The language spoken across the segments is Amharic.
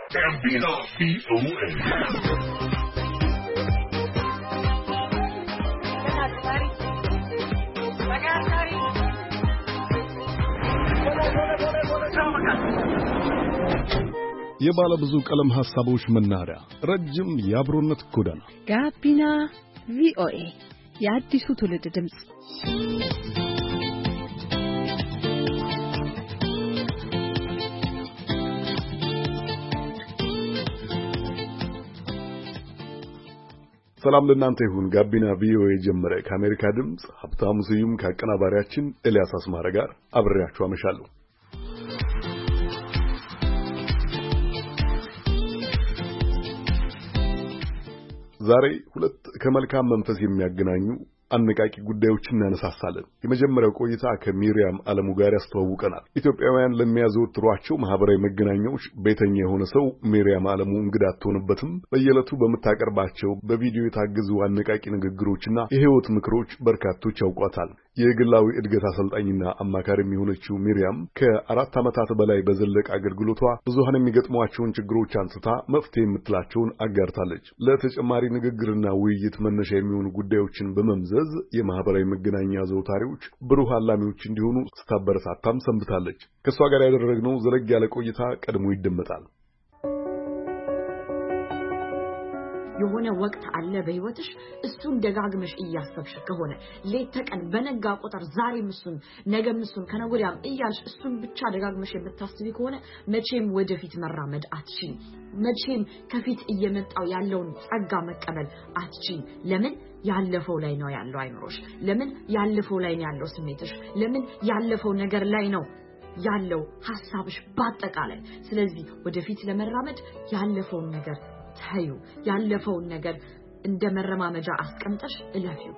Gambino VOA. የባለ ብዙ ቀለም ሐሳቦች መናኸሪያ ረጅም የአብሮነት ጎዳና ጋቢና ቪኦኤ የአዲሱ ትውልድ ድምጽ። ሰላም ለእናንተ ይሁን። ጋቢና ቪኦኤ ጀመረ። ከአሜሪካ ድምጽ ሀብታሙ ስዩም ከአቀናባሪያችን ኤልያስ አስማረ ጋር አብሬያችሁ አመሻለሁ። ዛሬ ሁለት ከመልካም መንፈስ የሚያገናኙ አነቃቂ ጉዳዮችን እናነሳሳለን። የመጀመሪያው ቆይታ ከሚሪያም አለሙ ጋር ያስተዋውቀናል። ኢትዮጵያውያን ለሚያዘወትሯቸው ማህበራዊ መገናኛዎች ቤተኛ የሆነ ሰው ሚሪያም አለሙ እንግዳ አትሆንበትም። በየዕለቱ በምታቀርባቸው በቪዲዮ የታገዙ አነቃቂ ንግግሮችና የህይወት ምክሮች በርካቶች ያውቋታል። የግላዊ እድገት አሰልጣኝና አማካሪ የሆነችው ሚሪያም ከ4 ዓመታት በላይ በዘለቀ አገልግሎቷ ብዙሃን የሚገጥሟቸውን ችግሮች አንስታ መፍትሄ የምትላቸውን አጋርታለች። ለተጨማሪ ንግግርና ውይይት መነሻ የሚሆኑ ጉዳዮችን በመምዘዝ የማህበራዊ መገናኛ ዘውታሪዎች ብሩህ አላሚዎች እንዲሆኑ ስታበረታታም ሰንብታለች። ከሷ ጋር ያደረግነው ዘለግ ያለ ቆይታ ቀድሞ ይደመጣል። የሆነ ወቅት አለ በህይወትሽ እሱን ደጋግመሽ እያሰብሽ ከሆነ ሌት ተቀን በነጋ ቁጥር ዛሬም እሱን ነገም እሱን ከነገወዲያም እያልሽ እሱን ብቻ ደጋግመሽ የምታስቢ ከሆነ መቼም ወደፊት መራመድ አትችይም። መቼም ከፊት እየመጣው ያለውን ጸጋ መቀበል አትችይም። ለምን? ያለፈው ላይ ነው ያለው አይምሮሽ። ለምን? ያለፈው ላይ ነው ያለው ስሜትሽ። ለምን? ያለፈው ነገር ላይ ነው ያለው ሐሳብሽ በአጠቃላይ። ስለዚህ ወደፊት ለመራመድ ያለፈውን ነገር ታዩ፣ ያለፈውን ነገር እንደ መረማመጃ አስቀምጠሽ እለፊው።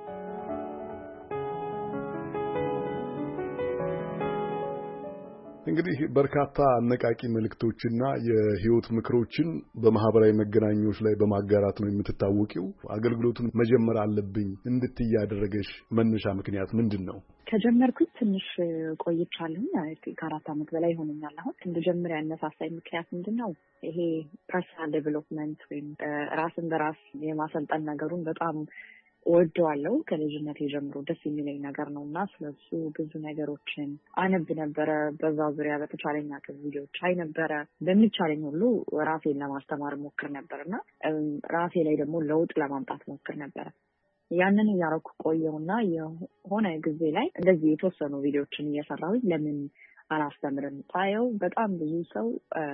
እንግዲህ በርካታ አነቃቂ መልእክቶችና የህይወት ምክሮችን በማህበራዊ መገናኛዎች ላይ በማጋራት ነው የምትታወቂው። አገልግሎቱን መጀመር አለብኝ እንድትይ ያደረገሽ መነሻ ምክንያት ምንድነው? ከጀመርኩት ትንሽ ቆይቻለሁ። ከ4 ዓመት በላይ ሆኖኛል። አሁን እንደጀመር ያነሳሳኝ ምክንያት ምንድነው? ይሄ ፐርሰናል ዴቨሎፕመንት ወይም ራስን በራስ የማሰልጠን ነገሩን በጣም ወደዋለሁ። ከልጅነቴ ጀምሮ ደስ የሚለኝ ነገር ነውና ስለሱ ብዙ ነገሮችን አነብ ነበረ። በዛ ዙሪያ በተቻለኝ አቅም ቪዲዮዎች አይ ነበረ። በሚቻለኝ ሁሉ ራሴን ለማስተማር ሞክር ነበርና ራሴ ላይ ደግሞ ለውጥ ለማምጣት ሞክር ነበረ። ያንን ያረኩ ቆየውና የሆነ ጊዜ ላይ እንደዚህ የተወሰኑ ቪዲዮዎችን እየሰራሁኝ ለምን አላስተምርም ታየው። በጣም ብዙ ሰው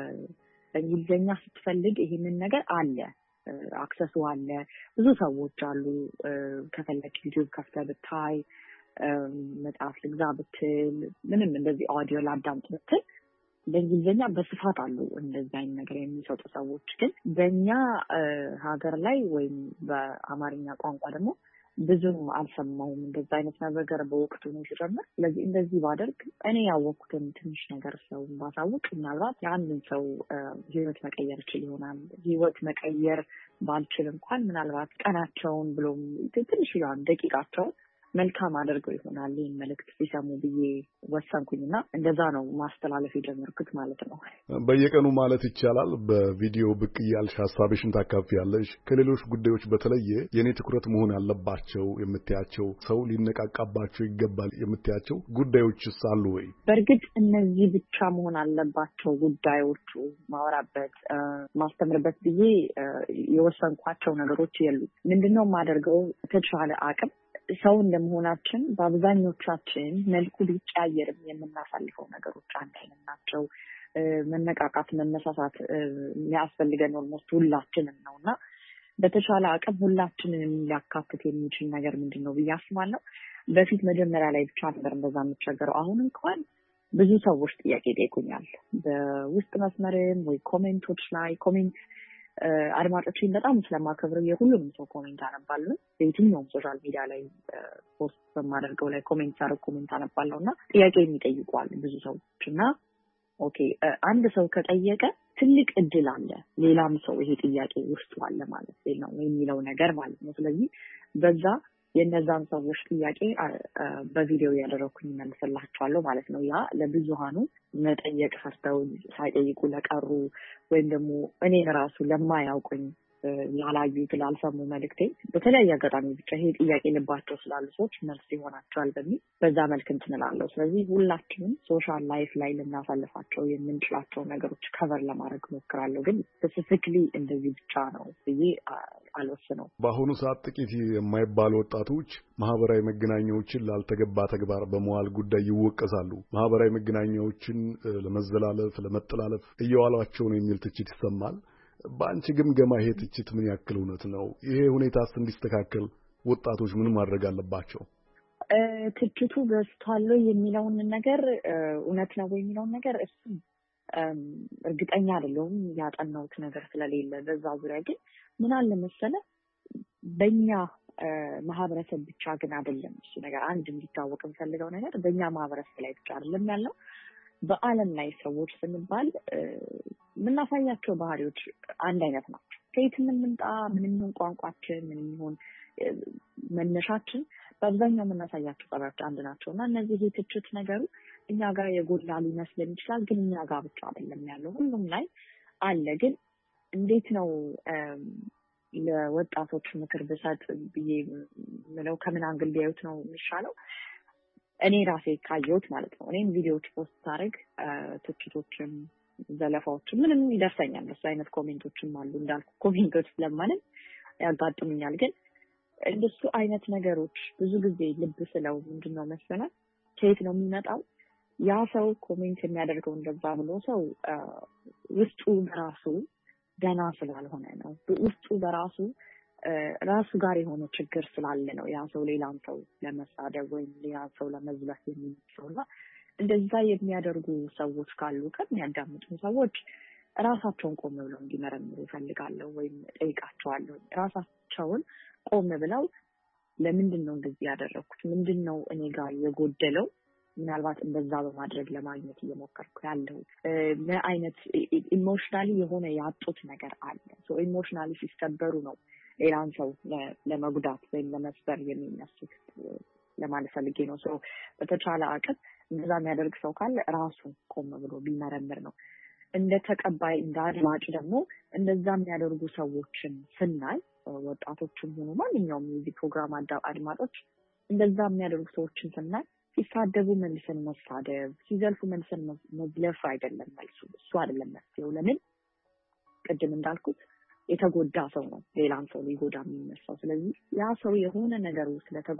እንግሊዝኛ ስትፈልግ ይሄንን ነገር አለ፣ አክሰሱ አለ፣ ብዙ ሰዎች አሉ። ከፈለክ ዩቲዩብ ከፍተህ ብታይ፣ መጽሐፍ ልግዛ ብትል፣ ምንም እንደዚህ ኦዲዮ ላዳምጥ ብትል በእንግሊዝኛ በስፋት አሉ እንደዚህ አይነት ነገር የሚሰጡ ሰዎች። ግን በእኛ ሀገር ላይ ወይም በአማርኛ ቋንቋ ደግሞ ብዙም አልሰማሁም እንደዚህ አይነት ነገር በወቅቱ ነው ሲጀምር። ስለዚህ እንደዚህ ባደርግ እኔ ያወቅኩትን ትንሽ ነገር ሰው ባሳውቅ ምናልባት ያንን ሰው ህይወት መቀየር ይችል ይሆናል። ህይወት መቀየር ባልችል እንኳን ምናልባት ቀናቸውን ብሎም ትንሽ ያን ደቂቃቸውን መልካም አድርገው ይሆናል ይሄን መልእክት ሲሰሙ ብዬ ወሰንኩኝና እንደዛ ነው ማስተላለፍ የጀመርኩት ማለት ነው። በየቀኑ ማለት ይቻላል በቪዲዮ ብቅ እያልሽ ሐሳብሽን ታካፊያለሽ። ከሌሎች ጉዳዮች በተለየ የኔ ትኩረት መሆን አለባቸው የምትያቸው ሰው ሊነቃቃባቸው ይገባል የምትያቸው ጉዳዮችስ አሉ ወይ? በእርግጥ እነዚህ ብቻ መሆን አለባቸው ጉዳዮቹ ማወራበት ማስተምርበት ብዬ የወሰንኳቸው ነገሮች የሉ። ምንድነው የማደርገው? ተቻለ አቅም ሰው እንደመሆናችን በአብዛኞቻችን መልኩ ቢቀያየርም የምናሳልፈው ነገሮች አንድ አይነት ናቸው። መነቃቃት፣ መነሳሳት የሚያስፈልገን ኦልሞስት ሁላችንም ነውና በተቻለ አቅም ሁላችንን ሊያካትት የሚችል ነገር ምንድነው ብዬ አስባለሁ። በፊት መጀመሪያ ላይ ብቻ ነበር እንደዛ የምቸገረው። አሁን እንኳን ብዙ ሰዎች ጥያቄ ጠይቁኛል በውስጥ መስመርም ወይ ኮሜንቶች ላይ ኮሜንት አድማጮችን በጣም ስለማከብረው የሁሉም ሰው ኮሜንት አነባለሁ። የትኛውም ሶሻል ሚዲያ ላይ ፖስት በማደርገው ላይ ኮሜንት አነባለሁና ጥያቄ የሚጠይቁዋል ብዙ ሰዎችና ኦኬ አንድ ሰው ከጠየቀ ትልቅ እድል አለ ሌላም ሰው ይሄ ጥያቄ ውስጥ አለ ማለት ነው የሚለው ነገር ማለት ነው። ስለዚህ በዛ የነዛን ሰዎች ጥያቄ በቪዲዮ ያደረኩኝ መልስላቸዋለሁ ማለት ነው። ያ ለብዙሃኑ መጠየቅ ፈርተው ሳይጠይቁ ለቀሩ ወይም ደግሞ እኔን ራሱ ለማያውቁኝ ያላዩት ላልሰሙ መልእክቴ በተለያየ አጋጣሚ ብቻ ይሄ ጥያቄ ልባቸው ስላሉ ሰዎች መልስ ይሆናቸዋል በሚል በዛ መልክ እንትንላለሁ። ስለዚህ ሁላችንም ሶሻል ላይፍ ላይ ልናሳልፋቸው የምንችላቸው ነገሮች ከቨር ለማድረግ ሞክራለሁ። ግን ስፔሲፊክሊ እንደዚህ ብቻ ነው ብዬ አልወስነው። በአሁኑ ሰዓት ጥቂት የማይባሉ ወጣቶች ማህበራዊ መገናኛዎችን ላልተገባ ተግባር በመዋል ጉዳይ ይወቀሳሉ። ማህበራዊ መገናኛዎችን ለመዘላለፍ፣ ለመጠላለፍ እየዋሏቸው ነው የሚል ትችት ይሰማል። በአንቺ ግምገማ ይሄ ትችት ምን ያክል እውነት ነው? ይሄ ሁኔታስ እንዲስተካከል ወጣቶች ምን ማድረግ አለባቸው? ትችቱ በስቷል የሚለውን ነገር እውነት ነው የሚለውን ነገር እሱ እርግጠኛ አይደለሁም። ያጠናሁት ነገር ስለሌለ በዛ ዙሪያ ግን ምን አለ መሰለህ በእኛ ማህበረሰብ ብቻ ግን አይደለም እሱ ነገር። አንድ እንዲታወቅ የምፈልገው ነገር በእኛ ማህበረሰብ ላይ ብቻ አይደለም ያለው። በዓለም ላይ ሰዎች ስንባል የምናሳያቸው ባህሪዎች አንድ አይነት ናቸው። ከየት የምንምጣ ምንም ይሁን ቋንቋችን ምንም ይሁን መነሻችን በአብዛኛው የምናሳያቸው ጠባዮች አንድ ናቸው እና እነዚህ የትችት ነገሩ እኛ ጋር የጎላ ሊመስለን ይችላል፣ ግን እኛ ጋር ብቻ አይደለም ያለው፣ ሁሉም ላይ አለ። ግን እንዴት ነው ለወጣቶች ምክር ብሰጥ ብዬ ምለው ከምን አንግል ቢያዩት ነው የሚሻለው? እኔ ራሴ ካየሁት ማለት ነው። እኔም ቪዲዮዎች ፖስት ሳደርግ ትችቶችም ዘለፋዎችም ምንም ይደርሰኛል። እንደሱ አይነት ኮሜንቶችም አሉ። እንዳልኩ ኮሜንቶች ስለማንም ያጋጥሙኛል። ግን እንደሱ አይነት ነገሮች ብዙ ጊዜ ልብ ስለው ምንድነው መሰለህ ከየት ነው የሚመጣው? ያ ሰው ኮሜንት የሚያደርገው እንደዛ ብሎ ሰው ውስጡ በራሱ ደህና ስላልሆነ ነው። ውስጡ በራሱ ራሱ ጋር የሆነ ችግር ስላለ ነው ያ ሰው ሌላን ሰው ለመሳደብ ወይም ሌላን ሰው ለመዝለፍ የሚችለውና እንደዛ የሚያደርጉ ሰዎች ካሉ ከሚያዳምጡ ሰዎች ራሳቸውን ቆም ብለው እንዲመረምሩ እፈልጋለሁ ወይም ጠይቃቸዋለሁ። ራሳቸውን ቆም ብለው ለምንድን ነው እንደዚህ ያደረኩት? ምንድን ነው እኔ ጋር የጎደለው? ምናልባት እንደዛ በማድረግ ለማግኘት እየሞከርኩ ያለው ምን አይነት ኢሞሽናሊ የሆነ ያጡት ነገር አለ? ሶ ኢሞሽናሊ ሲሰበሩ ነው ሌላን ሰው ለመጉዳት ወይም ለመስበር የሚነሱት ለማለት ፈልጌ ነው። ሶ በተቻለ አቅም እንደዛ የሚያደርግ ሰው ካለ ራሱ ቆም ብሎ ቢመረምር ነው። እንደ ተቀባይ እንደ አድማጭ ደግሞ እንደዛ የሚያደርጉ ሰዎችን ስናይ ወጣቶችም ሆኑ ማንኛውም የዚህ ፕሮግራም አድማጮች እንደዛ የሚያደርጉ ሰዎችን ስናይ ሲሳደቡ መልሰን መሳደብ፣ ሲዘልፉ መልሰን መዝለፍ አይደለም መልሱ። እሱ አይደለም መፍትሄው። ለምን ቅድም እንዳልኩት የተጎዳ ሰው ነው ሌላን ሰው ሊጎዳ የሚነሳው። ስለዚህ ያ ሰው የሆነ ነገር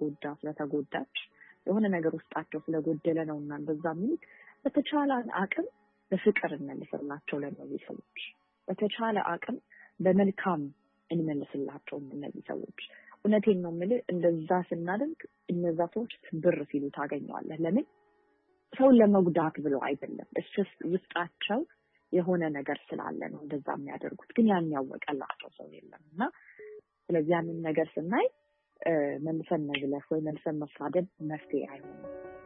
ስለተጎዳች የሆነ ነገር ውስጣቸው ስለጎደለ ነው እና እንደዛ የሚሉት በተቻለ አቅም በፍቅር እንመልስላቸው ለእነዚህ ሰዎች። በተቻለ አቅም በመልካም እንመልስላቸው እነዚህ ሰዎች። እውነቴን ነው የምልህ እንደዛ ስናደርግ እነዛ ሰዎች ትብር ሲሉ ታገኘዋለህ። ለምን ሰውን ለመጉዳት ብለው አይደለም፣ እሱስ ውስጣቸው የሆነ ነገር ስላለ ነው እንደዛ የሚያደርጉት። ግን ያን ያወቀላቸው ሰው የለም እና ስለዚህ ያንን ነገር ስናይ መልሰን መዝለፍ ወይ መልሰን መሳደብ መፍትሄ አይሆንም።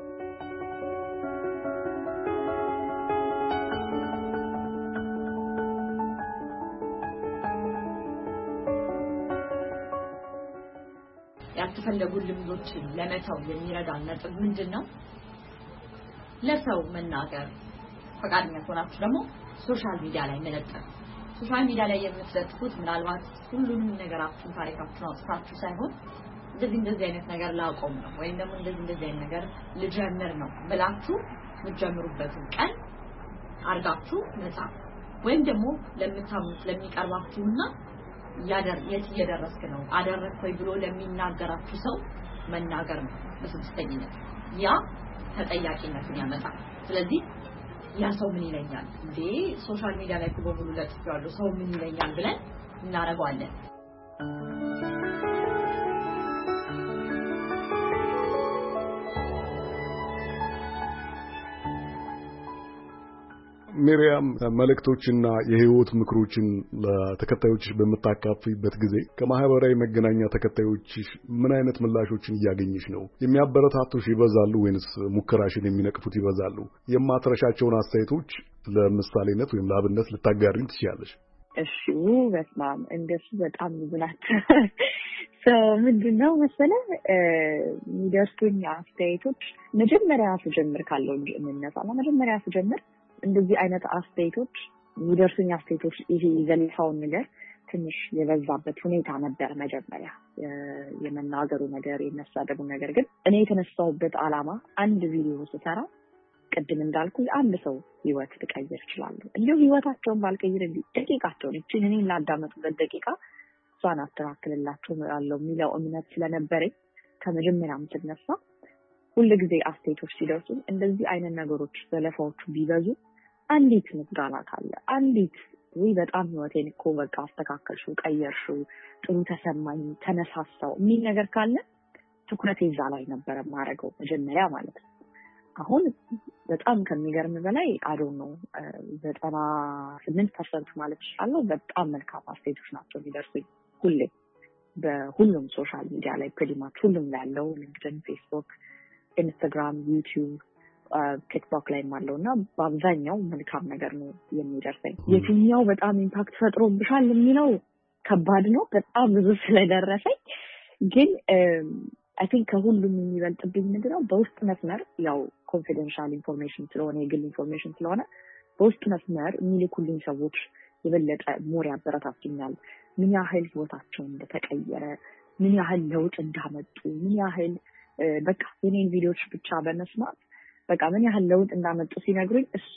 ያልተፈለጉ ልምዶችን ለመተው የሚረዳን ነጥብ ምንድነው? ለሰው መናገር ፈቃደኛ ሆናችሁ ደግሞ ሶሻል ሚዲያ ላይ መለጠፍ። ሶሻል ሚዲያ ላይ የምትለጥፉት ምናልባት ሁሉንም ነገራችሁን ታሪካችሁን አውጥታችሁ ሳይሆን እንደዚህ አይነት ነገር ላቆም ነው ወይም ደግሞ እንደዚህ አይነት ነገር ልጀምር ነው ብላችሁ የምትጀምሩበትን ቀን አርጋችሁ መጻፍ ወይም ደግሞ ለምታምኑት ለሚቀርባችሁና የት እየደረስክ ነው አደረክ ወይ ብሎ ለሚናገራችሁ ሰው መናገር ነው። በስድስተኝነት ያ ተጠያቂነትን ያመጣል። ስለዚህ ያ ሰው ምን ይለኛል እንዴ ሶሻል ሚዲያ ላይ በሙሉ ለጥፋለሁ ሰው ምን ይለኛል ብለን እናረጋለን። ሚሪያም መልእክቶችና የህይወት ምክሮችን ለተከታዮች በመታካፍበት ጊዜ ከማህበራዊ መገናኛ ተከታዮች ምን አይነት ምላሾችን እያገኘሽ ነው? የሚያበረታቱሽ ይበዛሉ ወይንስ ሙከራሽን የሚነቅፉት ይበዛሉ? የማትረሻቸውን አስተያየቶች ለምሳሌነት ወይም ለአብነት ልታጋሪን ትችያለሽ? እሺ በስማም እንደሱ በጣም ብዙ ናቸው። ምንድነው መሰለህ የሚደርሱኝ አስተያየቶች መጀመሪያ ስጀምር ካለው እንጂ እንነሳና መጀመሪያ ስጀምር እንደዚህ አይነት አስተያየቶች የሚደርሱኝ አስተያየቶች ይሄ ዘለፋውን ነገር ትንሽ የበዛበት ሁኔታ ነበር። መጀመሪያ የመናገሩ ነገር የመሳደቡ ነገር ግን እኔ የተነሳሁበት ዓላማ አንድ ቪዲዮ ስሰራ ቅድም እንዳልኩ አንድ ሰው ህይወት ልቀይር ይችላል። እንዲሁ ህይወታቸውን ባልቀይር ደቂቃቸውን እቺን እኔን ላዳመጡበት ደቂቃ እሷን አስተካክልላቸው ያለው የሚለው እምነት ስለነበረኝ ከመጀመሪያም ስነሳ ሁልጊዜ አስተያየቶች ሲደርሱ እንደዚህ አይነት ነገሮች ዘለፋዎቹ ቢበዙ አንዲት ምስጋና ካለ አንዲት ወይ በጣም ህይወቴን እኮ በቃ አስተካከልሽው፣ ቀየርሽው፣ ጥሩ ተሰማኝ፣ ተነሳሳው የሚል ነገር ካለ ትኩረቴ እዛ ላይ ነበር ማረገው መጀመሪያ ማለት ነው። አሁን በጣም ከሚገርም በላይ አዶን ነው 98% ማለት ይችላል በጣም መልካም አስተያየቶች ናቸው የሚደርሱኝ ሁሌ በሁሉም ሶሻል ሚዲያ ላይ ፕሪማች ሁሉም ላይ ያለው ሊንክድኢን፣ ፌስቡክ፣ ኢንስታግራም፣ ዩቲዩብ፣ ቲክቶክ ላይ ማለውና በአብዛኛው መልካም ነገር ነው የሚደርሰኝ። የትኛው በጣም ኢምፓክት ፈጥሮብሻል የሚለው ከባድ ነው በጣም ብዙ ስለደረሰኝ ግን I think ከሁሉም የሚበልጥብኝ ምንድነው በውስጥ መስመር ያው ኮንፊደንሻል ኢንፎርሜሽን ስለሆነ የግል ኢንፎርሜሽን ስለሆነ በውስጥ መስመር የሚልኩልኝ ሰዎች የበለጠ ሞር ያበረታቱኛል። ምን ያህል ህይወታቸው እንደተቀየረ፣ ምን ያህል ለውጥ እንዳመጡ፣ ምን ያህል በቃ የኔን ቪዲዮዎች ብቻ በመስማት በቃ ምን ያህል ለውጥ እንዳመጡ ሲነግሩኝ እሱ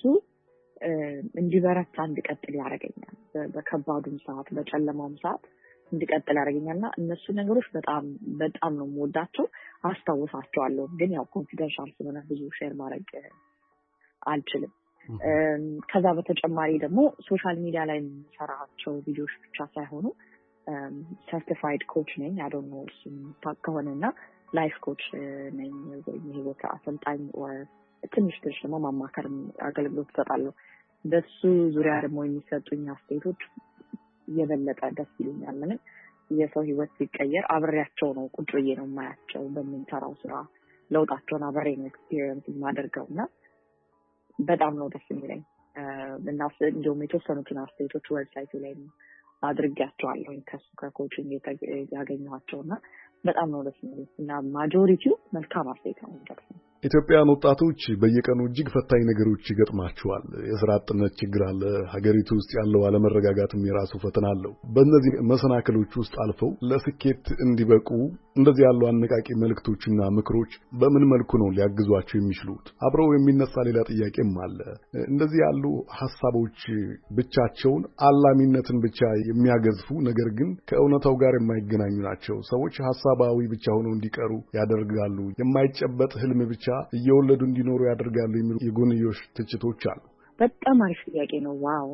እንዲበረታ እንድቀጥል ያደርገኛል። በከባዱም ሰዓት በጨለማውም ሰዓት እንድቀጥል ያደርገኛልና እነሱ ነገሮች በጣም በጣም ነው የምወዳቸው አስታውሳቸዋለሁ። ግን ያው ኮንፊደንሻል ስለሆነ ብዙ ሼር ማድረግ አልችልም። ከዛ በተጨማሪ ደግሞ ሶሻል ሚዲያ ላይ የምሰራቸው ቪዲዮዎች ብቻ ሳይሆኑ ሰርቲፋይድ ኮች ነኝ። አይ ዶንት ኖ እሱን ታውቀውና ላይፍ ኮች ነኝ የህይወት አሰልጣኝ ወይ ትንሽ ደግሞ ማማከር አገልግሎት እሰጣለሁ። በሱ ዙሪያ ደግሞ የሚሰጡኝ አስተያየቶች የበለጠ ደስ ይሉኛል። ማለት የሰው ህይወት ሲቀየር አብሬያቸው ነው ቁጭ ብዬ ነው የማያቸው በሚሰራው ስራ ለውጣቸውን አብሬ ነው ኤክስፒሪየንስ የማደርገውና በጣም ነው ደስ የሚለኝ። እና እንደውም የተወሰኑትን አስተያየቶች ዌብሳይቱ ላይ አድርጌያቸዋለሁ ከሱ ከኮችንግ ያገኘኋቸውና በጣም ነው ደስ የሚለኝ እና ማጆሪቲው መልካም አስተያየት ነው የሚደርሰው። ኢትዮጵያውያን ወጣቶች በየቀኑ እጅግ ፈታኝ ነገሮች ይገጥማቸዋል። የሥራ አጥነት ችግር አለ። ሀገሪቱ ውስጥ ያለው አለመረጋጋትም የራሱ ፈተና አለው። በእነዚህ መሰናክሎች ውስጥ አልፈው ለስኬት እንዲበቁ እንደዚህ ያሉ አነቃቂ መልእክቶችና ምክሮች በምን መልኩ ነው ሊያግዟቸው የሚችሉት? አብረው የሚነሳ ሌላ ጥያቄም አለ። እንደዚህ ያሉ ሐሳቦች ብቻቸውን አላሚነትን ብቻ የሚያገዝፉ ነገር ግን ከእውነታው ጋር የማይገናኙ ናቸው። ሰዎች ሐሳባዊ ብቻ ሆነው እንዲቀሩ ያደርጋሉ። የማይጨበጥ ህልም ብቻ እየወለዱ እንዲኖሩ ያደርጋሉ የሚሉ የጎንዮሽ ትችቶች አሉ። በጣም አሪፍ ጥያቄ ነው። ዋው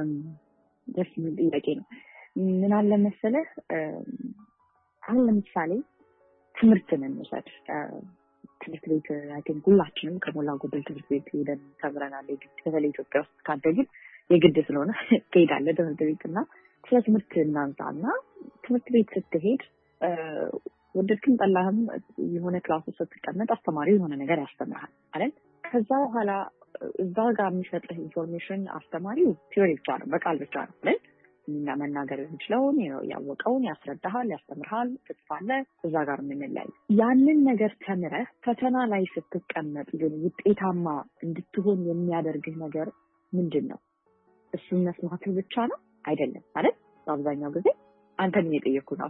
ደስ የሚል ጥያቄ ነው። ምን አለ መሰለህ አሁን ለምሳሌ ትምህርትን እንውሰድ። ትምህርት ቤት አይተን ሁላችንም ከሞላ ጎደል ትምህርት ቤት ሄደን ተምረናል። በተለይ ኢትዮጵያ ውስጥ ካደግን የግድ ስለሆነ ትሄዳለህ ትምህርት ቤትና ስለ ትምህርት እናንሳና ትምህርት ቤት ስትሄድ ወደድክም ጠላህም የሆነ ክላስ ውስጥ ስትቀመጥ አስተማሪው የሆነ ነገር ያስተምራል አይደል? ከዛ በኋላ እዛ ጋር የሚሰጥህ ኢንፎርሜሽን አስተማሪው ቲዮሪ ብቻ ነው፣ በቃል ብቻ ነው አይደል? እና መናገር የሚችለውን ያወቀውን ያስረዳሃል፣ ያስተምርሃል፣ ትጽፋለህ። እዛ ጋር የምንለያይ ያንን ነገር ተምረህ ፈተና ላይ ስትቀመጥ ግን ውጤታማ እንድትሆን የሚያደርግህ ነገር ምንድን ነው? እሱን መስማትህ ብቻ ነው አይደለም አይደል? በአብዛኛው ጊዜ አንተን እየጠየኩ ነው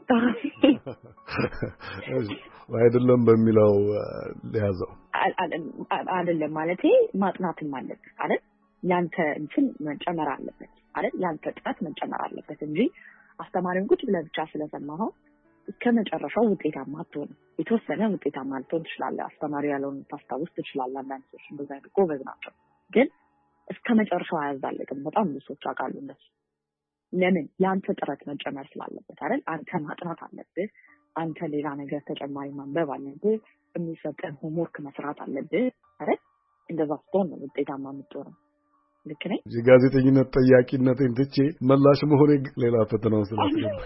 አይደለም በሚለው ለያዘው አይደለም ማለት ማጥናትም አለበት አይደል? ያንተ እንትን መጨመር አለበት አይደል? ያንተ ጥረት መጨመር አለበት እንጂ አስተማሪውን ቁጭ ብለህ ብቻ ስለሰማኸው እስከመጨረሻው ውጤታማ አትሆንም። የተወሰነ ውጤታማ ልትሆን ትችላለህ። አስተማሪው ያለውን ታስታውስ ትችላለህ። አንዳንድ ሰዎች እንደዛ ጎበዝ ናቸው፣ ግን እስከመጨረሻው አያዛልቅም። በጣም ብዙ ሰዎች አውቃለሁ እንደሱ። ለምን? ያንተ ጥረት መጨመር ስላለበት አይደል? አንተ ማጥናት አለብህ። አንተ ሌላ ነገር ተጨማሪ ማንበብ አለብህ። የሚሰጠን ሆምወርክ መስራት አለብህ አይደል? እንደዛ ስትሆን ነው ውጤታማ የምትሆነው። ልክ ነኝ? የጋዜጠኝነት ጠያቂነቴን ትቼ መላሽ መሆኔ ሌላ ፈተናው ስላስገባ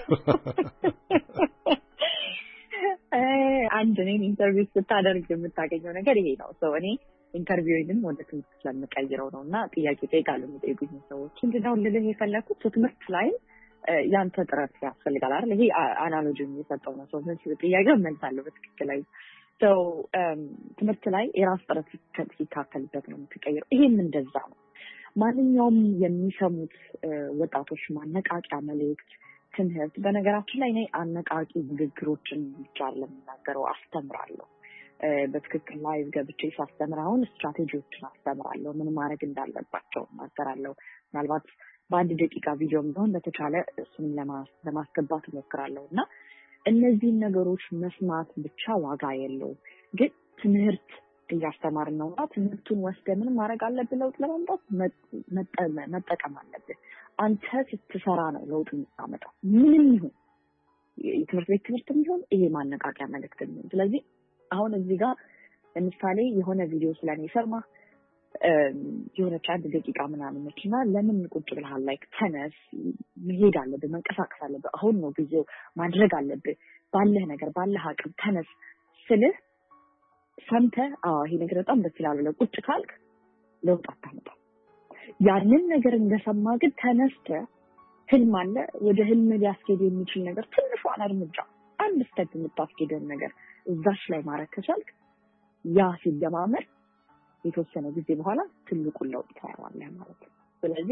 አንድ እኔን ኢንተርቪው ስታደርግ የምታገኘው ነገር ይሄ ነው። እኔ ኢንተርቪውንም ወደ ትምህርት ስለምቀይረው ነውና ጥያቄ ጠይቃለሁ የሚጠይቁኝ ሰዎች እንደው ልልህ የፈለኩት ትምህርት ላይ ያንተ ጥረት ያስፈልጋል አይደል? ይሄ አናሎጂ የሚሰጠው ነው። ሰው ጥያቄው መልሳለሁ በትክክል ላይ ትምህርት ላይ የራስ ጥረት ሲካከልበት ነው የምትቀይረው። ይሄም እንደዛ ነው። ማንኛውም የሚሰሙት ወጣቶች ማነቃቂያ መልእክት ትምህርት በነገራችን ላይ እኔ አነቃቂ ንግግሮችን ብቻ ለምናገረው አስተምራለሁ። በትክክል ላይ ገብቼ ሳስተምር አሁን ስትራቴጂዎችን አስተምራለሁ። ምን ማድረግ እንዳለባቸው እናገራለሁ። ምናልባት በአንድ ደቂቃ ቪዲዮም ቢሆን በተቻለ እሱን ለማስገባት እሞክራለሁ እና እነዚህን ነገሮች መስማት ብቻ ዋጋ የለውም። ግን ትምህርት እያስተማርን ነውና ትምህርቱን ወስደህ ምን ማድረግ አለብህ? ለውጥ ለማምጣት መጠቀም አለብህ። አንተ ስትሰራ ነው ለውጥ የምታመጣው። ምንም ይሁን የትምህርት ቤት ትምህርትም ይሁን ይሄ ማነቃቂያ መልእክት ነው። ስለዚህ አሁን እዚህ ጋር ለምሳሌ የሆነ ቪዲዮ ስለኔ ሰማ የሆነች 1 ደቂቃ ምናምን ነችና ለምን ቁጭ ብለሃል? ላይክ ተነስ፣ መሄድ አለብህ፣ መንቀሳቀስ አለብህ። አሁን ነው ጊዜው፣ ማድረግ አለብህ። ባለህ ነገር ባለህ አቅም ተነስ ስልህ ሰምተህ ይሄ ነገር በጣም ደስ ይላል ብለህ ቁጭ ካልክ ለውጥ አታመጣም። ያንን ነገር እንደሰማ ግን ተነስተህ ህልም አለ ወደ ህልም ሊያስኬድ የሚችል ነገር ትንሿን እርምጃ አንድ ስቴፕ የምታስኬደን ነገር እዛች ላይ ማድረግ ከቻልክ ያ ሲደማመር የተወሰነ ጊዜ በኋላ ትልቁን ለውጥ ታያዋለህ ማለት ነው። ስለዚህ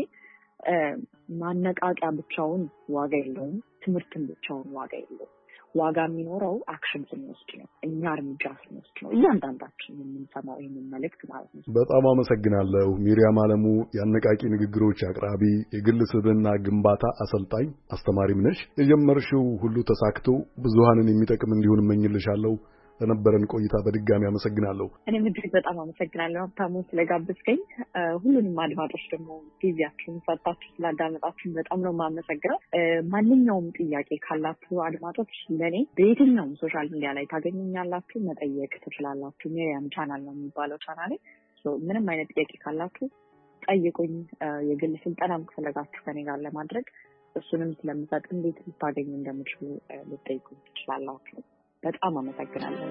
ማነቃቂያ ብቻውን ዋጋ የለውም። ትምህርትን ብቻውን ዋጋ የለውም። ዋጋ የሚኖረው አክሽን ስንወስድ ነው። እኛ እርምጃ ስንወስድ ነው። እያንዳንዳችን የምንሰማው ይህንን መልእክት ማለት ነው። በጣም አመሰግናለሁ። ሚሪያም አለሙ የአነቃቂ ንግግሮች አቅራቢ፣ የግል ስብዕና ግንባታ አሰልጣኝ፣ አስተማሪም ነሽ። የጀመርሽው ሁሉ ተሳክቶ ብዙሃንን የሚጠቅም እንዲሆን እመኝልሻለሁ። ለነበረን ቆይታ በድጋሚ አመሰግናለሁ። እኔም እጅግ በጣም አመሰግናለሁ ሀብታሙ ስለጋበዝከኝ። ሁሉንም አድማጮች ደግሞ ጊዜያችሁን ሰጣችሁ ስላዳመጣችሁን በጣም ነው የማመሰግነው። ማንኛውም ጥያቄ ካላችሁ አድማጮች ለኔ በየትኛውም ሶሻል ሚዲያ ላይ ታገኙኛላችሁ፣ መጠየቅ ትችላላችሁ። ሚሪያም ቻናል ነው የሚባለው ቻናሌ። ምንም አይነት ጥያቄ ካላችሁ ጠይቁኝ። የግል ስልጠናም ከፈለጋችሁ ከኔ ጋር ለማድረግ እሱንም ስለምሰጥ እንዴት ልታገኙ እንደምችሉ ልጠይቁኝ ትችላላችሁ። በጣም አመሰግናለሁ።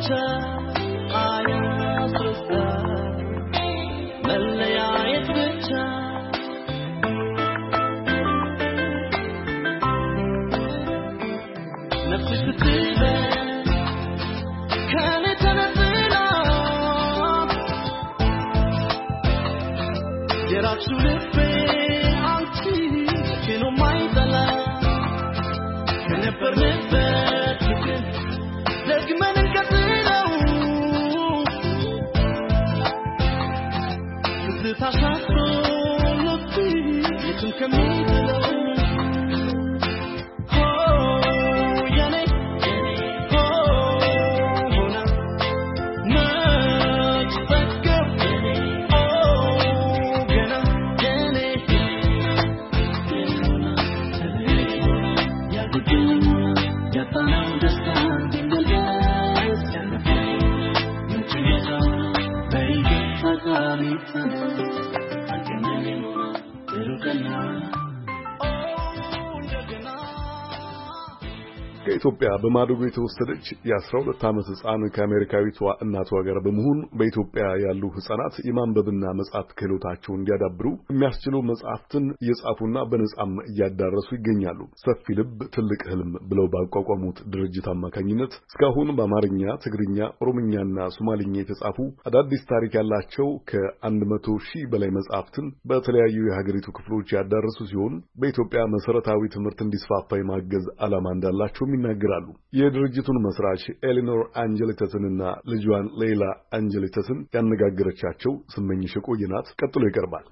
ከኢትዮጵያ በማደጎ የተወሰደች የ12 ዓመት ሕፃን ከአሜሪካዊቷ እናቷ ጋር በመሆን በኢትዮጵያ ያሉ ሕፃናት የማንበብና መጻፍ ክህሎታቸውን እንዲያዳብሩ የሚያስችሉ መጻሕፍትን እየጻፉና በነጻም እያዳረሱ ይገኛሉ። ሰፊ ልብ ትልቅ ህልም ብለው ባቋቋሙት ድርጅት አማካኝነት እስካሁን በአማርኛ፣ ትግርኛ፣ ኦሮምኛና ሶማሊኛ የተጻፉ አዳዲስ ታሪክ ያላቸው ከ100 ሺህ በላይ መጻሕፍትን በተለያዩ የሀገሪቱ ክፍሎች ያዳረሱ ሲሆን በኢትዮጵያ መሰረታዊ ትምህርት እንዲስፋፋ የማገዝ ዓላማ እንዳላቸው ይናገራሉ። የድርጅቱን መስራች ኤሊኖር አንጀሊተስንና ልጇን ሌላ አንጀሊተስን ያነጋገረቻቸው ስመኝሽ ቆይናት ቀጥሎ ይቀርባል።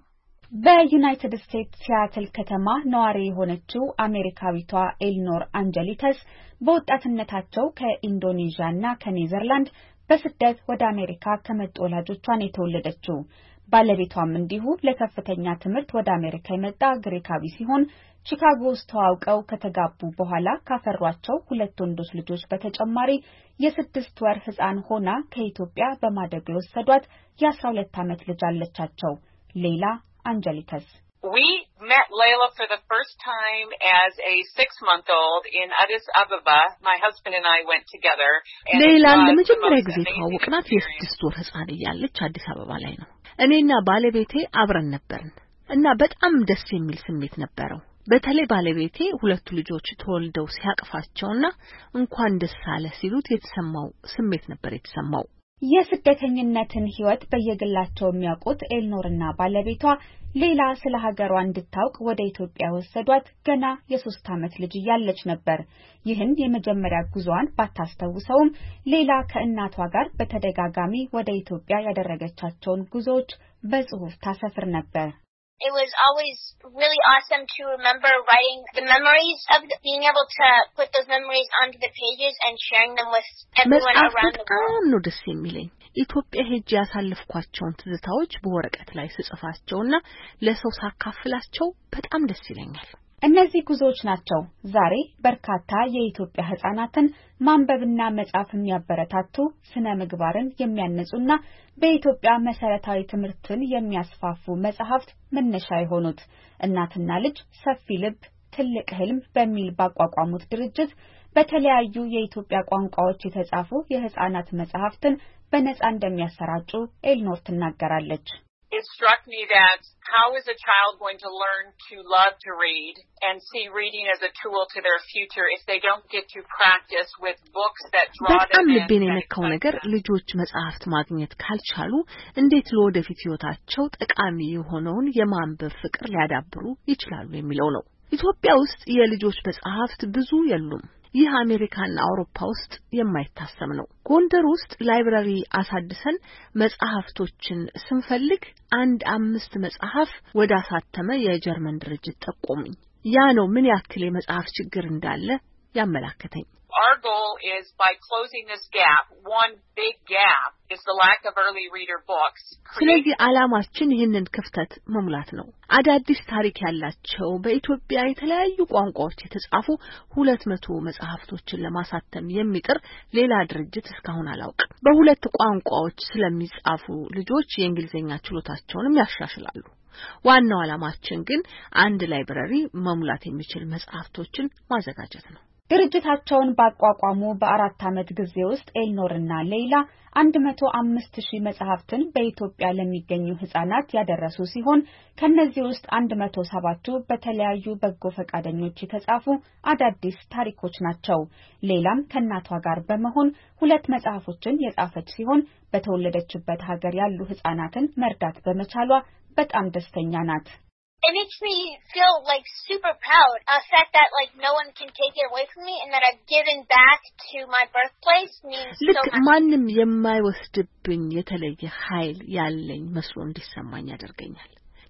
በዩናይትድ ስቴትስ ሲያትል ከተማ ነዋሪ የሆነችው አሜሪካዊቷ ኤሊኖር አንጀሊተስ በወጣትነታቸው ከኢንዶኔዥያና ከኔዘርላንድ በስደት ወደ አሜሪካ ከመጡ ወላጆቿን የተወለደችው። ባለቤቷም እንዲሁ ለከፍተኛ ትምህርት ወደ አሜሪካ የመጣ ግሪካዊ ሲሆን ቺካጎ ውስጥ ተዋውቀው ከተጋቡ በኋላ ካፈሯቸው 2 ወንዶች ልጆች በተጨማሪ የ6 ወር ሕፃን ሆና ከኢትዮጵያ በማደጎ የወሰዷት የ12 ዓመት ልጅ አለቻቸው። ሌላ አንጀሊተስ We met Layla for the first time as a 6-month-old in Addis Ababa. My husband and I went together. ሌላን ለመጀመሪያ ጊዜ ተዋወቅናት የ6 ወር ሕፃን እያለች አዲስ አበባ ላይ ነው። እኔና ባለቤቴ አብረን ነበርን እና በጣም ደስ የሚል ስሜት ነበረው። በተለይ ባለቤቴ 2 ልጆች ተወልደው ሲያቅፋቸውና እንኳን ደስ አለ ሲሉት የተሰማው ስሜት ነበር የተሰማው። የስደተኝነትን ህይወት በየግላቸው የሚያውቁት ኤልኖርና ባለቤቷ ሌላ ስለ ሀገሯ እንድታውቅ ወደ ኢትዮጵያ ወሰዷት ገና የ3 ዓመት ልጅ እያለች ነበር። ይህን የመጀመሪያ ጉዟን ባታስተውሰውም ሌላ ከእናቷ ጋር በተደጋጋሚ ወደ ኢትዮጵያ ያደረገቻቸውን ጉዞዎች በጽሑፍ ታሰፍር ነበር። It was always really awesome to remember writing the memories of being able to put those memories onto the pages and sharing them with everyone around the world. ነው ደስ የሚለኝ ኢትዮጵያ ሄጄ ያሳለፍኳቸውን ትዝታዎች በወረቀት ላይ ስጽፋቸውና ለሰው ሳካፍላቸው በጣም ደስ ይለኛል። እነዚህ ጉዞዎች ናቸው ዛሬ በርካታ የኢትዮጵያ ህፃናትን ማንበብና መጻፍ የሚያበረታቱ ስነ ምግባርን የሚያነጹና በኢትዮጵያ መሰረታዊ ትምህርትን የሚያስፋፉ መጽሐፍት መነሻ የሆኑት። እናትና ልጅ ሰፊ ልብ ትልቅ ህልም በሚል ባቋቋሙት ድርጅት በተለያዩ የኢትዮጵያ ቋንቋዎች የተጻፉ የህፃናት መጽሐፍትን በነጻ እንደሚያሰራጩ ኤልኖር ትናገራለች። It struck me that how is a child going to learn to love to read and see reading as a tool to their future if they don't get to practice with books that draw them in? ልቤን የነካው ነገር ልጆች መጽሐፍት ማግኘት ካልቻሉ እንዴት ለወደፊት ህይወታቸው ጠቃሚ የሆነውን የማንበብ ፍቅር ሊያዳብሩ ይችላሉ የሚለው ነው። ኢትዮጵያ ውስጥ የልጆች መጽሐፍት ብዙ የሉም። ይህ አሜሪካና አውሮፓ ውስጥ የማይታሰብ ነው። ጎንደር ውስጥ ላይብራሪ አሳድሰን መጽሐፍቶችን ስንፈልግ 5 መጽሐፍ ወደ አሳተመ የጀርመን ድርጅት ጠቆሙኝ። ያ ነው ምን ያክል የመጽሐፍ ችግር እንዳለ ያመላከተኝ። Our goal is by closing this gap, one big gap is the lack of early reader books. ስለዚህ ዓላማችን ይህንን ክፍተት መሙላት ነው። አዳዲስ ታሪክ ያላቸው በኢትዮጵያ የተለያዩ ቋንቋዎች የተጻፉ 200 መጽሐፍቶችን ለማሳተም የሚጥር ሌላ ድርጅት እስካሁን አላውቅም። በ2 ቋንቋዎች ስለሚጻፉ ልጆች የእንግሊዝኛ ችሎታቸውንም ያሻሽላሉ። ዋናው ዓላማችን ግን አንድ ላይብረሪ መሙላት የሚችል መጽሐፍቶችን ማዘጋጀት ነው። ድርጅታቸውን ባቋቋሙ በ4 ዓመት ጊዜ ውስጥ ኤልኖርና ሌይላ 105,000 መጽሐፍትን በኢትዮጵያ ለሚገኙ ህጻናት ያደረሱ ሲሆን ከነዚህ ውስጥ 107ቱ በተለያዩ በጎ ፈቃደኞች የተጻፉ አዳዲስ ታሪኮች ናቸው። ሌላም ከእናቷ ጋር በመሆን 2 መጽሐፎችን የጻፈች ሲሆን በተወለደችበት ሀገር ያሉ ህጻናትን መርዳት በመቻሏ በጣም ደስተኛ ናት። It makes me feel like super proud. The fact that like no one can take it away from me and that I've given back to my birthplace means so much. ማንም የማይወስድብኝ የተለየ ኃይል ያለኝ መስሎ እንዲሰማኝ ያደርገኛል።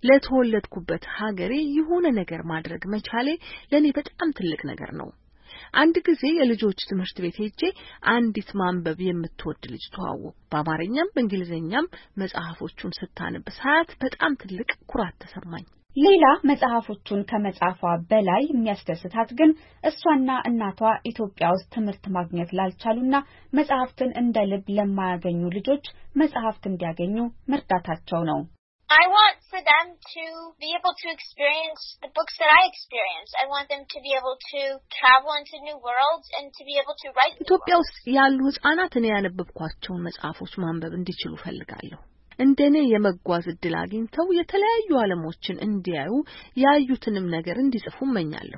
ለተወለድኩበት ሀገሬ የሆነ ነገር ማድረግ መቻሌ ለኔ በጣም ትልቅ ነገር ነው። አንድ ጊዜ የልጆች ትምህርት ቤት ሄጄ አንዲት ማንበብ የምትወድ ልጅ ተዋወቅኩ። በአማርኛም በእንግሊዘኛም መጽሐፎቹን ስታነብ ሳያት በጣም ትልቅ ኩራት ተሰማኝ። ሌላ መጽሐፎቹን ከመጻፏ በላይ የሚያስደስታት ግን እሷና እናቷ ኢትዮጵያ ውስጥ ትምህርት ማግኘት ላልቻሉና መጽሐፍትን እንደ ልብ ለማያገኙ ልጆች መጽሐፍት እንዲያገኙ መርዳታቸው ነው። I want for them to be able to experience the books that I experienced. I want them to be able to travel into new worlds and to be able to write. ኢትዮጵያ ውስጥ ያሉ ህጻናት እኔ ያነበብኳቸውን መጽሐፎች ማንበብ እንዲችሉ ፈልጋለሁ። እንደኔ የመጓዝ እድል አግኝተው የተለያዩ ዓለሞችን እንዲያዩ ያዩትንም ነገር እንዲጽፉ እመኛለሁ።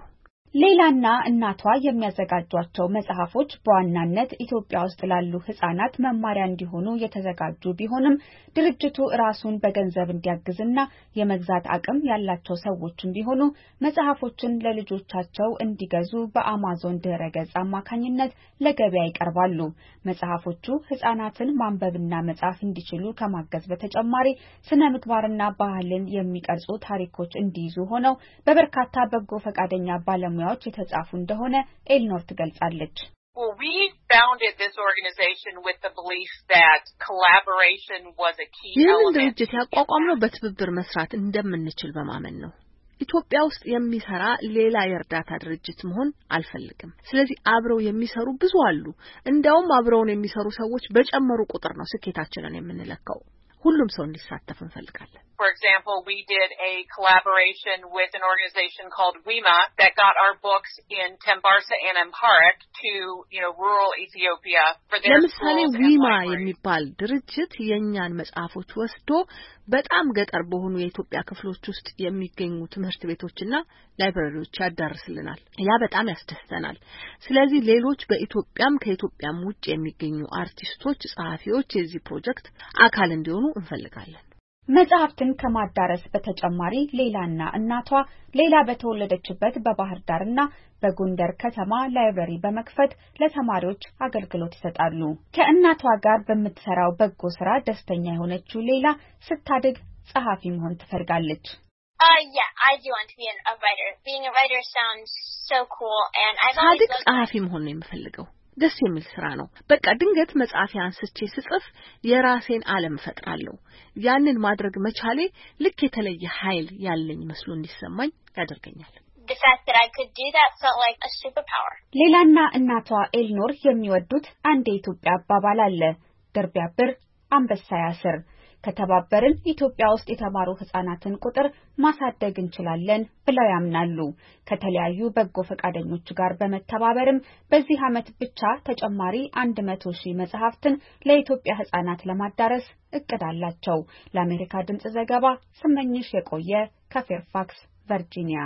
ሌላና እናቷ የሚያዘጋጇቸው መጽሐፎች በዋናነት ኢትዮጵያ ውስጥ ላሉ ህጻናት መማሪያ እንዲሆኑ የተዘጋጁ ቢሆንም ድርጅቱ ራሱን በገንዘብ እንዲያግዝና የመግዛት አቅም ያላቸው ሰዎችም ቢሆኑ መጽሐፎችን ለልጆቻቸው እንዲገዙ በአማዞን ድረገጽ አማካኝነት ለገበያ ይቀርባሉ። መጽሐፎቹ ህጻናትን ማንበብና መጻፍ እንዲችሉ ከማገዝ በተጨማሪ ስነ ምግባርና ባህልን የሚቀርጹ ታሪኮች እንዲይዙ ሆነው በበርካታ በጎ ፈቃደኛ ባለሙያዎች የተጻፉ እንደሆነ ኤልኖር ትገልጻለች። Well, we founded this organization with the belief that collaboration was a key element. ድርጅት ያቋቋምነው በትብብር መስራት እንደምንችል በማመን ነው። ኢትዮጵያ ውስጥ የሚሰራ ሌላ የእርዳታ ድርጅት መሆን አልፈልግም። ስለዚህ አብረው የሚሰሩ ብዙ አሉ። እንደውም አብረውን የሚሰሩ ሰዎች በጨመሩ ቁጥር ነው ስኬታችንን የምንለካው። ሁሉም ሰው እንዲሳተፍ እንፈልጋለን። For example, we did a collaboration with an organization called WIMA that got our books in Tembarsa and Amharic to, rural Ethiopia for their ለምሳሌ ዊማ የሚባል ድርጅት የኛን መጽሐፎች ወስዶ በጣም ገጠር በሆኑ የኢትዮጵያ ክፍሎች ውስጥ የሚገኙ ትምህርት ቤቶችና ላይብረሪዎች ያዳርስልናል። ያ በጣም ያስደስተናል። ስለዚህ ሌሎች በኢትዮጵያም ከኢትዮጵያም ውጭ የሚገኙ አርቲስቶች፣ ጸሐፊዎች የዚህ ፕሮጀክት አካል እንዲሆኑ እንፈልጋለን። መጽሐፍትን ከማዳረስ በተጨማሪ ሌላና እናቷ ሌላ በተወለደችበት በባህር ዳርና በጎንደር ከተማ ላይብረሪ በመክፈት ለተማሪዎች አገልግሎት ይሰጣሉ። ከእናቷ ጋር በምትሰራው በጎ ስራ ደስተኛ የሆነችው ሌላ ስታድግ ጸሐፊ መሆን ትፈልጋለች። Yeah, I do want to be a writer. Being a writer sounds so cool and I've always ሳድግ ጸሐፊ መሆን ነው የምፈልገው። ደስ የሚል ስራ ነው። በቃ ድንገት መጽሐፊያ አንስቼ ስጽፍ የራሴን ዓለም ፈጥራለሁ። ያንን ማድረግ መቻሌ ልክ የተለየ ኃይል ያለኝ መስሎ እንዲሰማኝ ያደርገኛል። The fact that I could do that felt like a superpower. ሌላና እናቷ ኤልኖር የሚወዱት አንድ የኢትዮጵያ አባባል አለ። ድር ቢያብር አንበሳ ያስር። ከተባበርን ኢትዮጵያ ውስጥ የተማሩ ህጻናትን ቁጥር ማሳደግ እንችላለን ብለው ያምናሉ። ከተለያዩ በጎ ፈቃደኞች ጋር በመተባበርም በዚህ ዓመት ብቻ ተጨማሪ 100,000 መጽሐፍትን ለኢትዮጵያ ህጻናት ለማዳረስ እቅድ አላቸው። ለአሜሪካ ድምጽ ዘገባ ስመኝሽ የቆየ ከፌርፋክስ ቨርጂኒያ።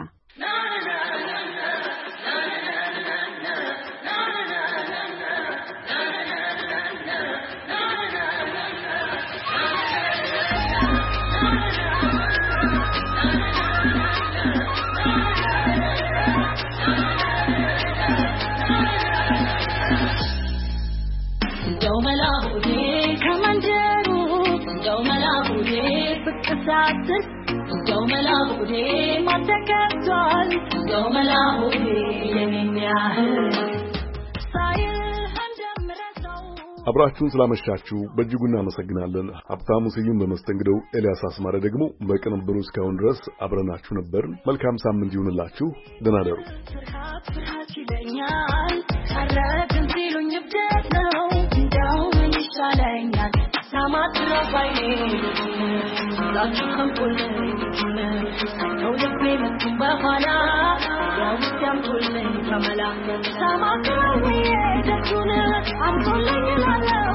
አብራችሁን ስላመሻችሁ በእጅጉ እናመሰግናለን። ሀብታሙ ስዩም በመስተንግደው፣ ኤልያስ አስማረ ደግሞ በቅንብሩ እስካሁን ድረስ አብረናችሁ ነበርን። መልካም ሳምንት ይሁንላችሁ። ደህና ደሩ። Sama ላችሁ ከምቆለኝ ሳይተው ልቤ መቱን በኋላ ያውስ ያምጡልኝ ከመላ ተማክረው ደጁን አምጦልኝ ላለው